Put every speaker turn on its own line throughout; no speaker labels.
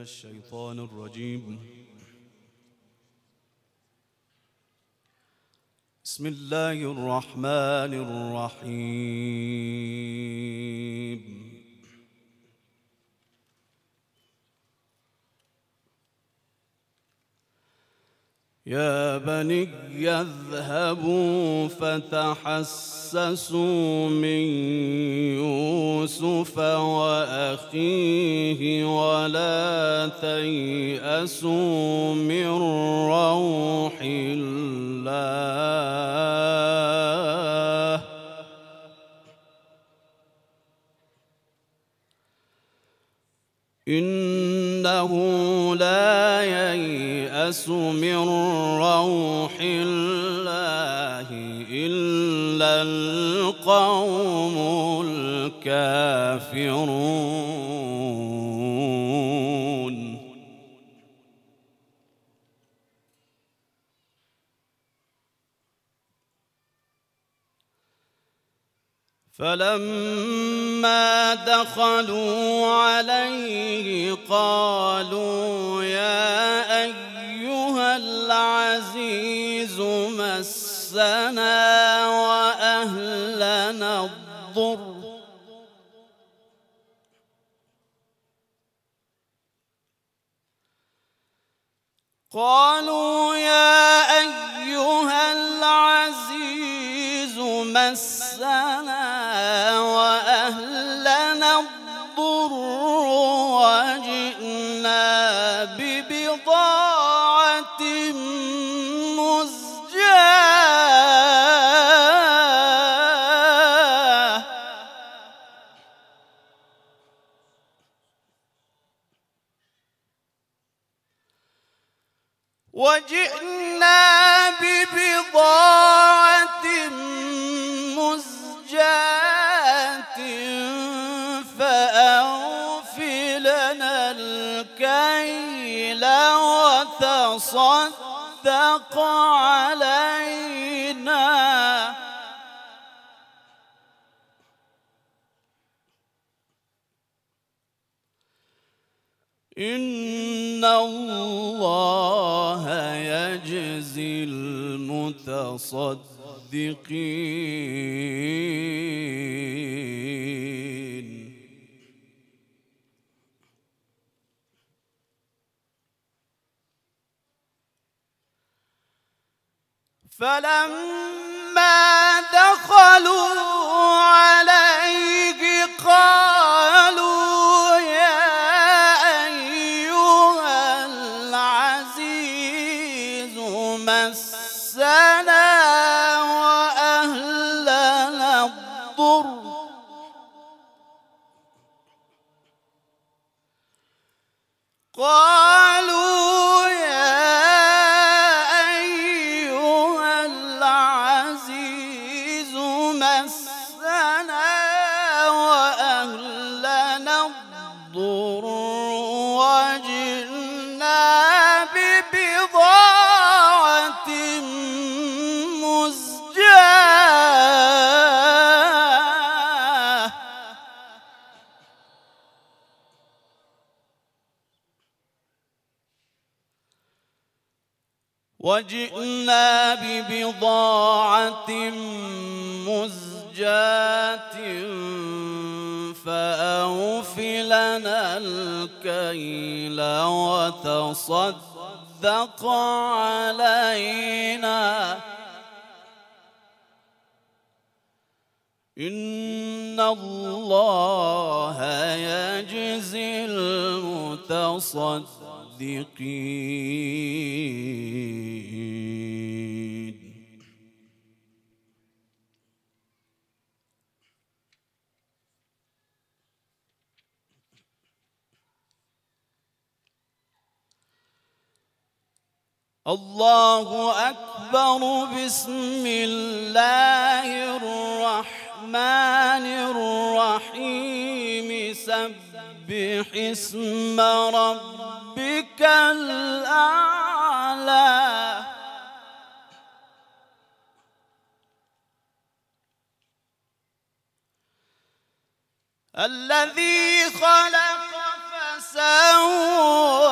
الشيطان الرجيم. بسم الله الرحمن الرحيم. يا بني اذهبوا فتحسسوا من يوسف وأخيه ولا تيأسوا من روح الله إنه لا ييأس من روح الله إلا القوم الكافرون. فلما دخلوا عليه قالوا يا أيها العزيز مسنا وأهلنا الضر وجئنا ببضاعة مزجاة فأوف لنا الكيل وتصدق علينا إن الله يجزي المتصدقين. فلما دخلوا عليه قالوا يا أيها العزيز مسنا وأهلنا الضر وجئنا ببضاعة مزجاة فأوف لنا الكيل وتصدق علينا إن الله يجزي المتصدقين. الله أكبر. بسم الله الرحمن الرحيم. سبح اسم ربك الأعلى. الذي خلق فسوى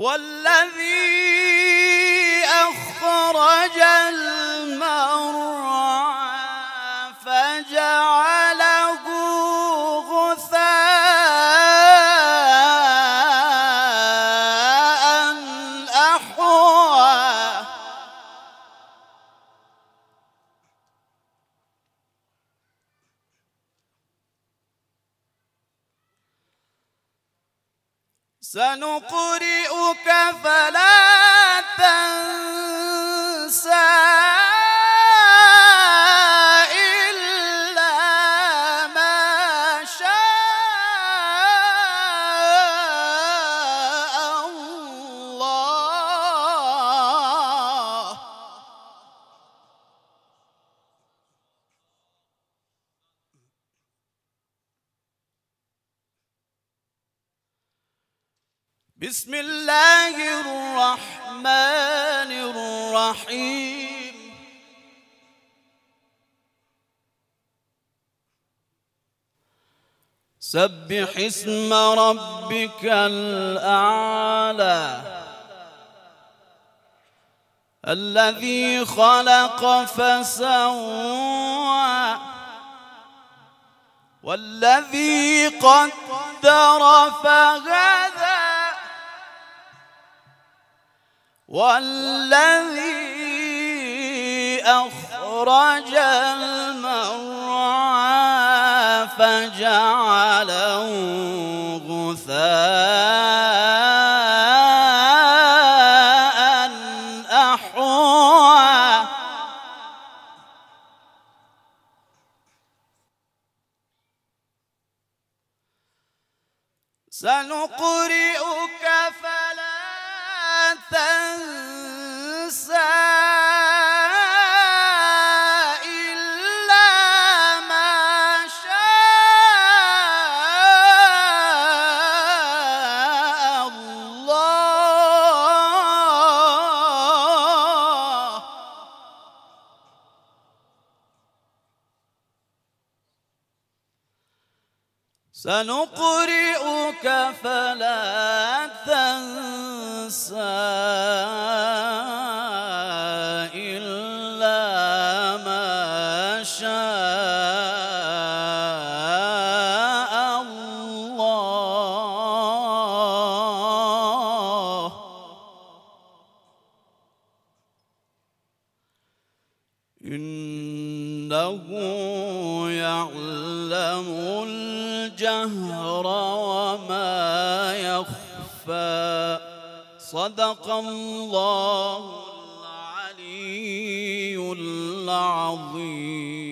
والذي أخرج المرعى فجعله غثاء أحوى سنقرئك فلا تنسى إلا ما شاء الله بسم الله الرحمن الرحيم سبح اسم ربك الأعلى الذي خلق فسوى والذي قدر فهدى والذي أخرج المرعى فجعله غثاء أحوى سنقرئك فلا تنسى إلا ما شاء الله سنقرئك فلا تنسى إلا ما شاء الله إنه يعلم الجهر وما يخفى صدق الله العلي العظيم